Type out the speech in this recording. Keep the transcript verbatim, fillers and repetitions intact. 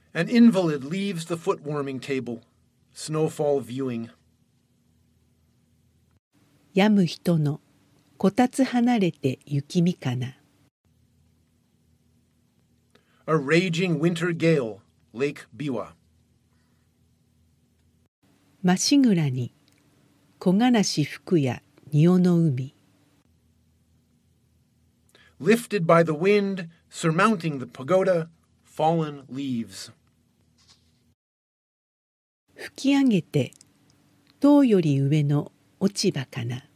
An invalid leaves the foot-warming table, snowfall viewing. 病む人のこたつ離れて雪見かな。 A raging winter gale, Lake Biwa. ましぐらに木枯らし吹くや仁尾の海。 Lifted by the wind, surmounting the pagoda, fallen leaves. 吹き上げて塔より上の落ち葉かな。